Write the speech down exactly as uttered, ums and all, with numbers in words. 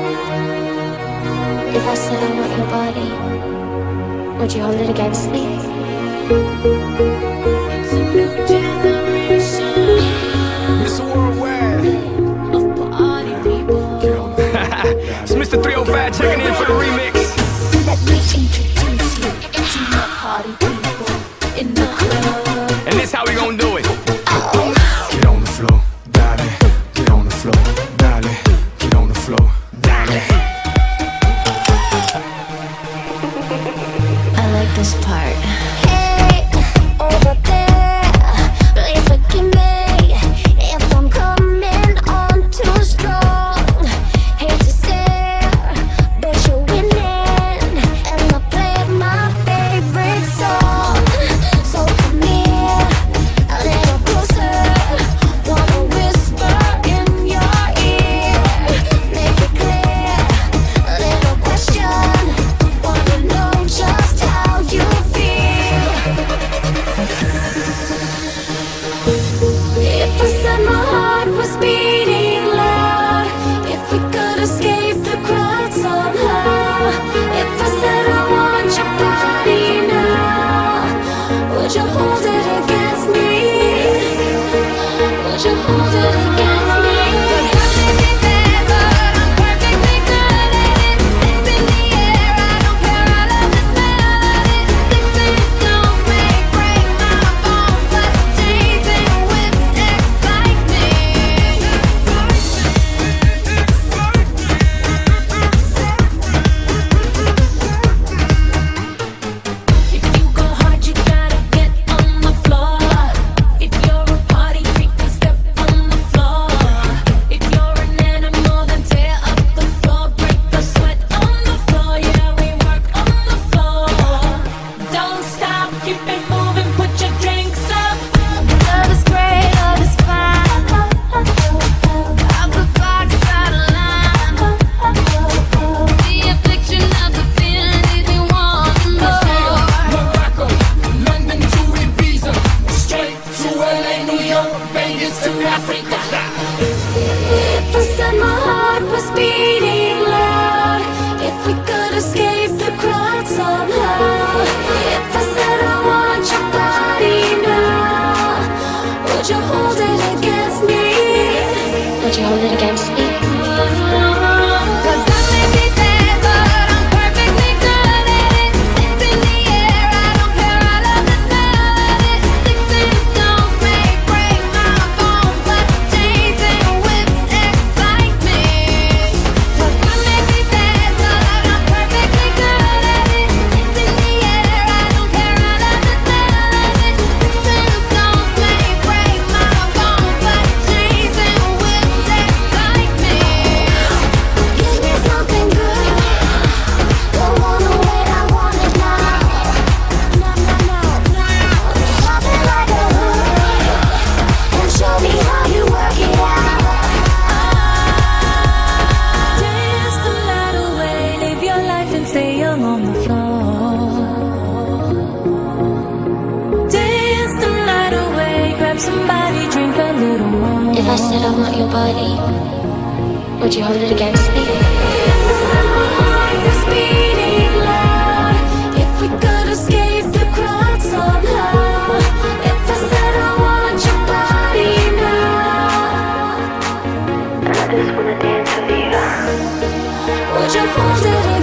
If I said I want your body, would you hold it against me? It's a new generation. Mister Worldwide. Of party people. It's Mister three oh five checking in for the remix. Let me introduce you to my party people in the club. And this how we gon' do it. Get on the floor, dale. Get on the floor, dale. Get on the floor, dale. I like this part. Hey, over there, please forgive me if I'm coming on too strong. Hate to say, but you're winning, and I played my favorite song. So come here, a little closer. Wanna whisper in your ear, make it clear. A little question, wanna know just how you feel. If I said my heart was beating loud, if we could escape the crowd somehow, if I said I want your body now, would you hold it against me? Would you hold it against me? 'Cause I may be bad, but I'm perfectly good at it. Six in the air, I don't care, I love the smell of it. Sticks and stones may break my bones, but chains and whips excite me. If you go hard, you gotta get on the floor. If you're a party freak, then step on the floor. If you're an animal, then tear up the floor. Break the sweat on the floor, yeah, we work on the floor. Don't stop, keep it moving, put your drinks up. Love is great, love is fine. Out the box, out of line. The affliction of the feeling is we want more. Morocco, London to Ibiza, straight to L A, New York, Vegas to Africa. If I said my heart was beating loud, if we could escape the crowd somehow, if I said I want your body now, would you hold it against me? Would you hold it against me? 'Cause I may be bad, but I'm perfectly good at it. Six in the air, I don't care, I love the smell of it. Sticks and stones may break my bones, but chains and whips excite me. 'Cause I may be bad, but I'm perfectly good at it. Six in the air, I don't care, I love the smell of it. Sticks and stones may break my bones, but chains and whips excite me. Give me something good. Don't wanna wait, I want it now. No, no, no, no. Pop it like a hood and show me how you work it out. Dance the night away, live your life and stay young on the floor. Dance the night away, grab somebody, drink a little more. If I said I want your body, would you hold it against me? My heart is beating loud. If we could escape the crowd somehow, if I said I want your body now, I just wanna dance with you. would you hold it